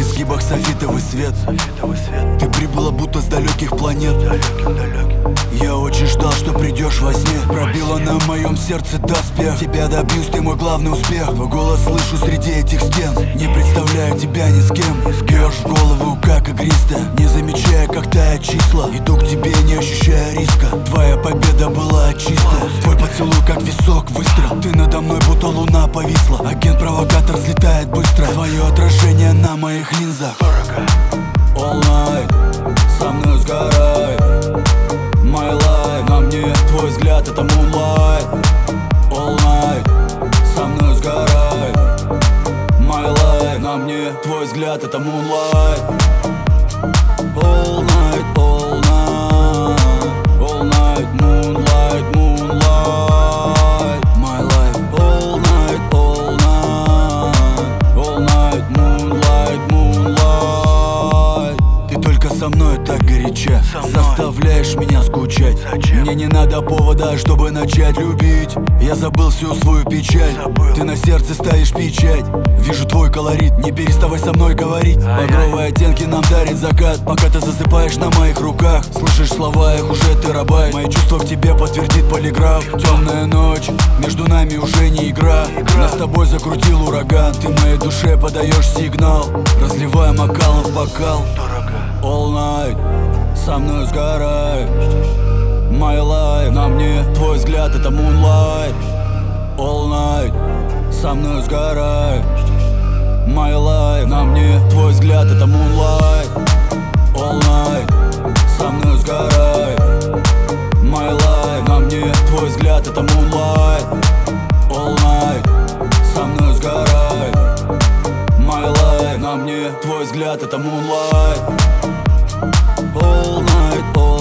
изгибах софитовый свет. Ты прибыла будто с далеких планет. Я очень ждал, что придешь во сне. Пробила на моем сердце доспех. Тебя добьюсь, ты мой главный успех. Твой голос слышу среди этих стен. Не представляю тебя ни с кем. Бьешь в голову, как игристо, не замечая, как тают числа. Иду к тебе, не ощущая риска. Твоя победа была чистая. Твой поцелуй, как висок, выстрел. Ты надо мной, будто луна повисла. Агент-провокатор взлетает быстро. Твое отражение на моих линзах. All night, со мной сгорай. My life, на мне твой взгляд, это moonlight. All night, со мной сгорай. My life, на мне твой взгляд, это moonlight. All night, all night, all night, moonlight, moonlight. My life, all night, all night, all night, moonlight, moonlight. Ты только со мной так горяча, заставляешь меня скучать. Мне не надо повода, чтобы начать любить. Я забыл всю свою печаль. Ты на сердце ставишь печать. Вижу твой колорит, не переставай со мной говорить. Багровые оттенки нам дарит закат, пока ты засыпаешь на моих руках. Слышишь слова, их уже терабайт. Мои чувства к тебе подтвердит полиграф. Темная ночь, между нами уже не игра. Нас с тобой закрутил ураган. Ты моей душе подаешь сигнал, разливая бокалом в бокал. All night, со мной сгорай. My life, на мне твой взгляд, это moonlight. All night, со мной сгорай. My life, на мне твой взгляд, это moonlight. All night, со мной сгорай. My life, на мне твой взгляд, это moonlight. All night, со мной сгорай. My life, на мне твой взгляд, это moonlight. All night, all